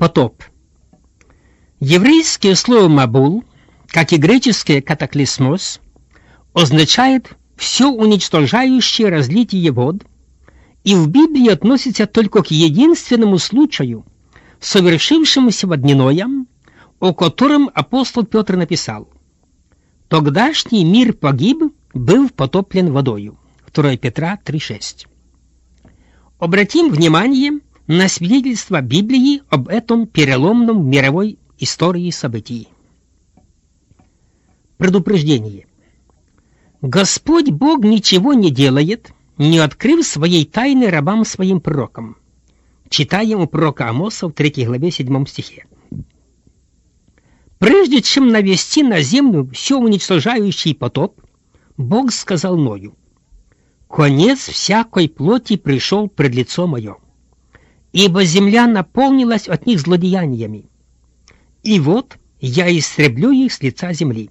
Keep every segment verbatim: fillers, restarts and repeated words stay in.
Потоп. Еврейское слово «мабул», как и греческое «катаклисмос», означает все уничтожающее разлитие вод, и в Библии относится только к единственному случаю, совершившемуся в дневное, о котором апостол Петр написал: «Тогдашний мир погиб, был потоплен водою». второе Петра три шесть. Обратим внимание на свидетельство Библии об этом переломном в мировой истории событии. Предупреждение. Господь Бог ничего не делает, не открыв своей тайны рабам своим пророкам. Читаем у пророка Амоса в третьей главе седьмом стихе. Прежде чем навести на землю все уничтожающий потоп, Бог сказал Ною: «Конец всякой плоти пришел пред лицо мое, ибо земля наполнилась от них злодеяниями. И вот я истреблю их с лица земли.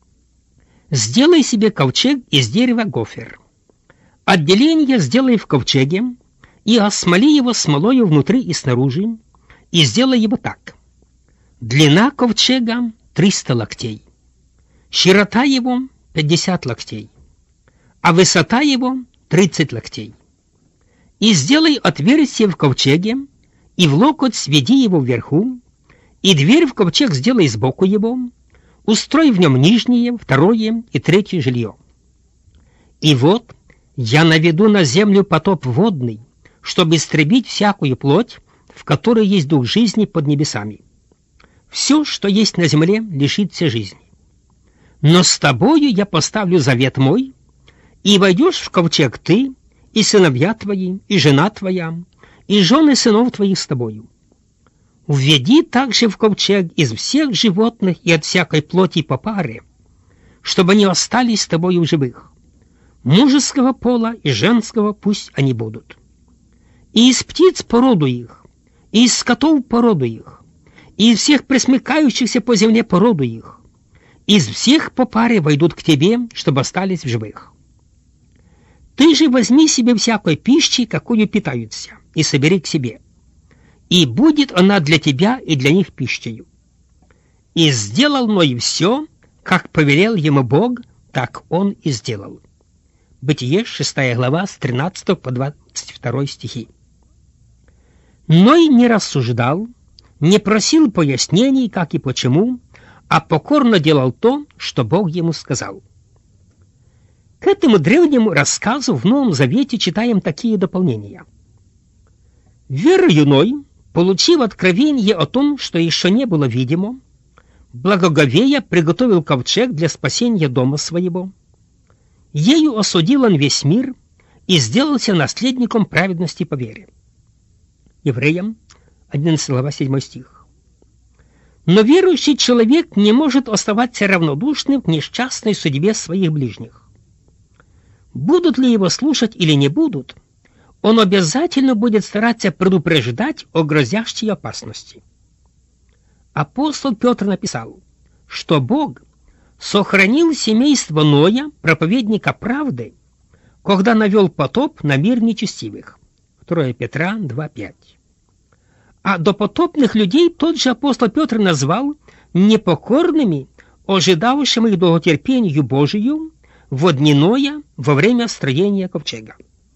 Сделай себе ковчег из дерева гофер. Отделение сделай в ковчеге, и осмоли его смолою внутри и снаружи, и сделай его так. Длина ковчега триста локтей, широта его пятьдесят локтей, а высота его тридцать локтей. И сделай отверстие в ковчеге, и в локоть сведи его вверху, и дверь в ковчег сделай сбоку его, устрой в нем нижнее, второе и третье жилье. И вот я наведу на землю потоп водный, чтобы истребить всякую плоть, в которой есть дух жизни под небесами. Все, что есть на земле, лишится жизни. Но с тобою я поставлю завет мой, и войдешь в ковчег ты, и сыновья твои, и жена твоя, и жены сынов твоих с тобою. Введи также в ковчег из всех животных и от всякой плоти по паре, чтобы они остались с тобою в живых. Мужеского пола и женского пусть они будут. И из птиц породу их, и из скотов породу их, и из всех пресмыкающихся по земле породу их. Из всех по паре войдут к тебе, чтобы остались в живых. Ты же возьми себе всякой пищи, какую питаются, и собери к себе. И будет она для тебя и для них пищею. И сделал Ной все, как повелел ему Бог, так он и сделал. Бытие, шестая глава, с тринадцатого по двадцать второй стихи. Ной не рассуждал, не просил пояснений, как и почему, а покорно делал то, что Бог ему сказал. К этому древнему рассказу в Новом Завете читаем такие дополнения. Верою Ной, получив откровение о том, что еще не было видимо, благоговея приготовил ковчег для спасения дома своего. Ею осудил он весь мир и сделался наследником праведности по вере. Евреям, одиннадцатая глава, седьмой стих. Но верующий человек не может оставаться равнодушным к несчастной судьбе своих ближних. Будут ли его слушать или не будут, он обязательно будет стараться предупреждать о грозящей опасности. Апостол Петр написал, что Бог сохранил семейство Ноя, проповедника правды, когда навел потоп на мир нечестивых. второе Петра два пять. А допотопных людей тот же апостол Петр назвал непокорными, ожидавшими их долготерпению Божию во дни Ноя во время строения ковчега.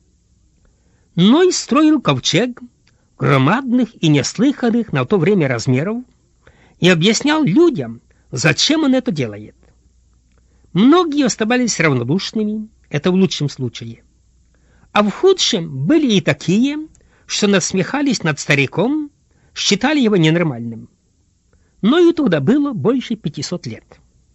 Ной строил ковчег громадных и неслыханных на то время размеров и объяснял людям, зачем он это делает. Многие оставались равнодушными, это в лучшем случае. А в худшем были и такие, что насмехались над стариком, считали его ненормальным. Но и тогда было больше пятисот лет.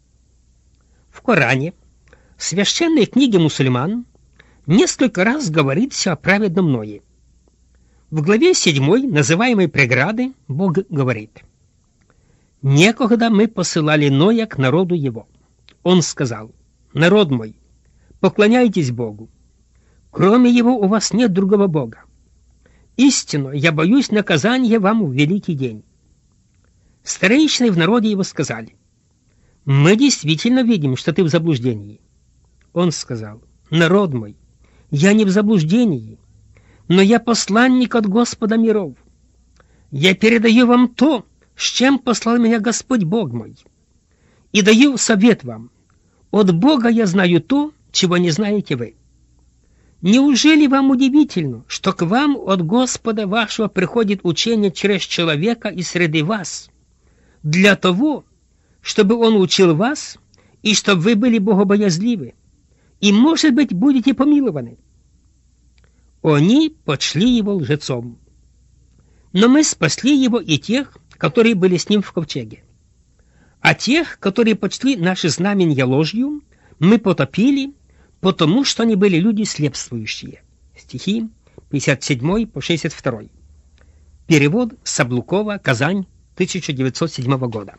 В Коране, священной книге мусульман, несколько раз говорится о праведном Ное. В главе седьмой, называемой «Преграды», Бог говорит: «Некогда мы посылали Ноя к народу его. Он сказал: народ мой, поклоняйтесь Богу. Кроме его у вас нет другого Бога. Истинно, я боюсь наказания вам в великий день». Старейшины в народе его сказали: «Мы действительно видим, что ты в заблуждении». Он сказал: народ мой, я не в заблуждении, но я посланник от Господа миров. я передаю вам то, с чем послал меня Господь Бог мой, и даю совет вам. От Бога я знаю то, чего не знаете вы. Неужели вам удивительно, что к вам от Господа вашего приходит учение через человека из среды вас, для того, чтобы он учил вас, и чтобы вы были богобоязливы, и, может быть, будете помилованы? Они почли его лжецом. Но мы спасли его и тех, которые были с ним в ковчеге. А тех, которые почли наши знамения ложью, мы потопили, потому что они были люди слепствующие. Стихи пятьдесят седьмой по шестьдесят второй. Перевод Саблукова, Казань, тысяча девятьсот седьмого года.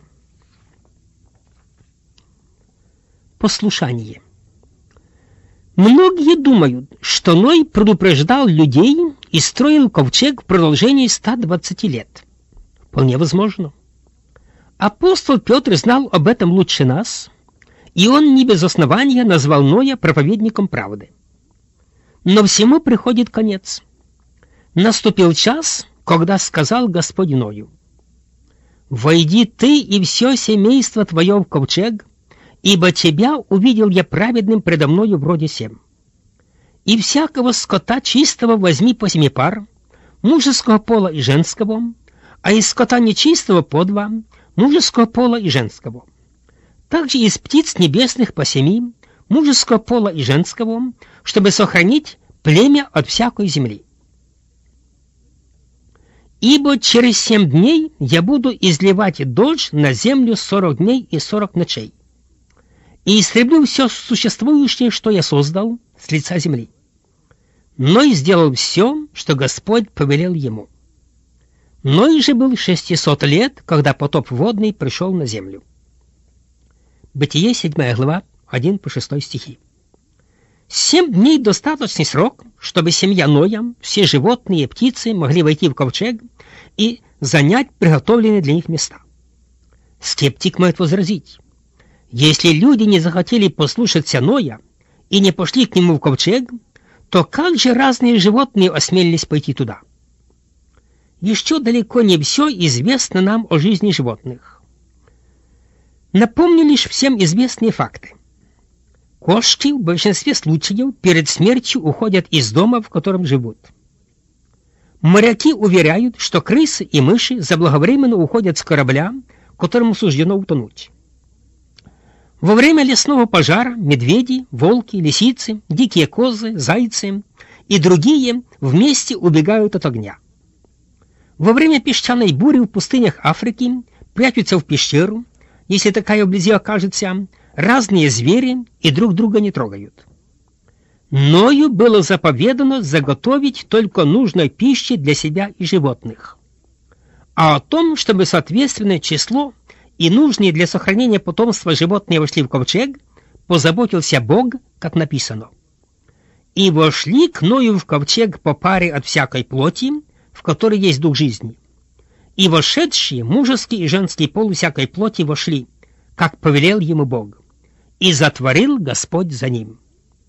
Послушание. Многие думают, что Ной предупреждал людей и строил ковчег в продолжении ста двадцати лет. Вполне возможно. Апостол Петр знал об этом лучше нас, и он не без основания назвал Ноя проповедником правды. Но всему приходит конец. Наступил час, когда сказал Господь Ною: «Войди ты и все семейство твое в ковчег, ибо тебя увидел я праведным предо мною вроде сем. И всякого скота чистого возьми по семи пар, мужеского пола и женского, а из скота нечистого по два, мужеского пола и женского. Также из птиц небесных по семи, мужеского пола и женского, чтобы сохранить племя от всякой земли. Ибо через семь дней я буду изливать дождь на землю сорок дней и сорок ночей, и истреблю все существующее, что я создал, с лица земли». Ной сделал все, что Господь повелел ему. Ной же был шестисот лет, когда потоп водный пришел на землю. Бытие, седьмая глава, один по шестой стихи. Семь дней — достаточный срок, чтобы семья Ноя, все животные и птицы могли войти в ковчег и занять приготовленные для них места. Скептик может возразить: если люди не захотели послушаться Ноя и не пошли к нему в ковчег, то как же разные животные осмелились пойти туда? Еще далеко не все известно нам о жизни животных. Напомню лишь всем известные факты. Кошки в большинстве случаев перед смертью уходят из дома, в котором живут. Моряки уверяют, что крысы и мыши заблаговременно уходят с корабля, которому суждено утонуть. Во время лесного пожара медведи, волки, лисицы, дикие козы, зайцы и другие вместе убегают от огня. Во время песчаной бури в пустынях Африки прячутся в пещеру, если такая вблизи окажется, разные звери и друг друга не трогают. Ною было заповедано заготовить только нужной пищи для себя и животных. А о том, чтобы соответственное число и нужные для сохранения потомства животные вошли в ковчег, позаботился Бог, как написано: «И вошли к Ною в ковчег по паре от всякой плоти, в которой есть дух жизни. И вошедшие, мужеский и женский пол всякой плоти вошли, как повелел ему Бог, и затворил Господь за ним».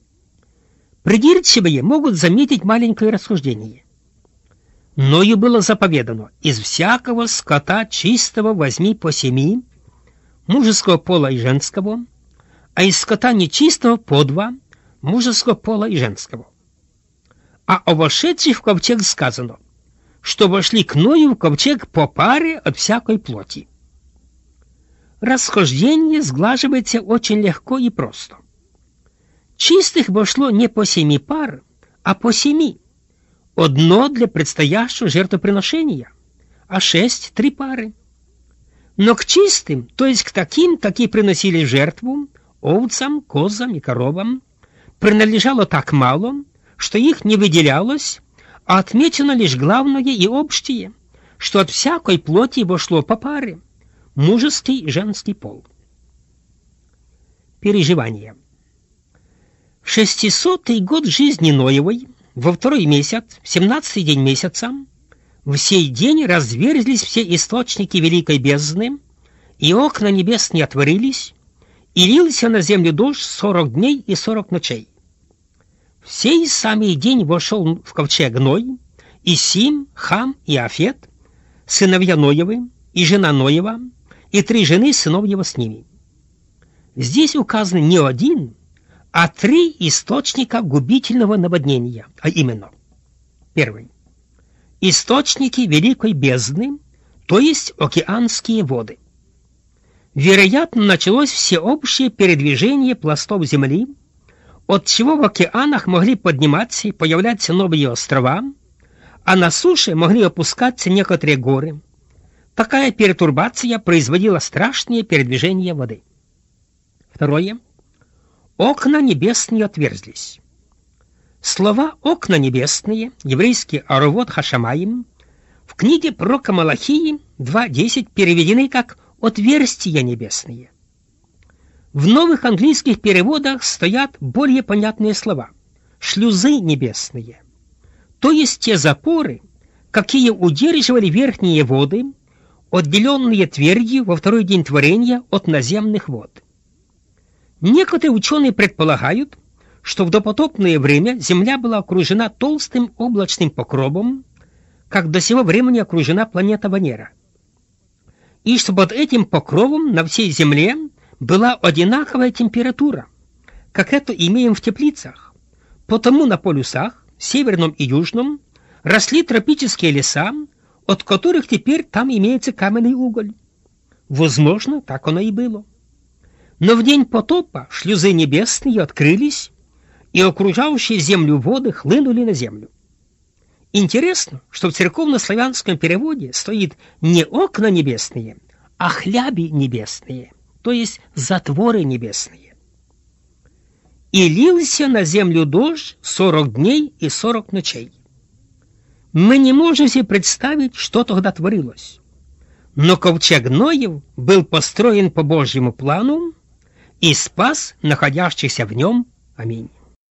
Придирчивые могут заметить маленькое расхождение. Ною было заповедано: из всякого скота чистого возьми по семи, мужеского пола и женского, а из скота нечистого по два, мужеского пола и женского. А о вошедших в ковчег сказано, что вошли к Ною в ковчег по паре от всякой плоти. Расхождение сглаживается очень легко и просто. Чистых вошло не по семи пар, а по семи. Одно для предстоящего жертвоприношения, а шесть — три пары. Но к чистым, то есть к таким, какие приносили жертву, овцам, козам и коровам, принадлежало так мало, что их не выделялось, а отмечено лишь главное и общее, что от всякой плоти вошло по паре, мужеский и женский пол. Переживания. В шестисотый год жизни Ноевой, во второй месяц, в семнадцатый день месяца, в сей день разверзлись все источники великой бездны, и окна небесные отворились, и лился на землю дождь сорок дней и сорок ночей. В сей самый день вошел в ковчег Ной, и Сим, Хам и Афет, сыновья Ноевы и жена Ноева, и три жены сынов его с ними. Здесь указаны не один, а три источника губительного наводнения, а именно: первый – источники великой бездны, то есть океанские воды. Вероятно, началось всеобщее передвижение пластов земли, от чего в океанах могли подниматься и появляться новые острова, а на суше могли опускаться некоторые горы. Такая пертурбация производила страшные передвижения воды. Второе. Окна небесные отверзлись. Слова «окна небесные», еврейский «аровот хашамаим», в книге пророка Малахии два десять переведены как «отверстия небесные». В новых английских переводах стоят более понятные слова «шлюзы небесные», то есть те запоры, какие удерживали верхние воды, отделенные твердью во второй день творения от наземных вод. Некоторые ученые предполагают, что в допотопное время Земля была окружена толстым облачным покровом, как до сего времени окружена планета Венера, и что под этим покровом на всей Земле была одинаковая температура, как это имеем в теплицах. Потому на полюсах, северном и южном, росли тропические леса, от которых теперь там имеется каменный уголь. Возможно, так оно и было. Но в день потопа шлюзы небесные открылись, и окружающие землю воды хлынули на землю. Интересно, что в церковно-славянском переводе стоит не окна небесные, а хляби небесные, то есть затворы небесные. «И лился на землю дождь сорок дней и сорок ночей». Мы не можем себе представить, что тогда творилось. Но ковчег Ноев был построен по Божьему плану и спас находящихся в нем. Аминь.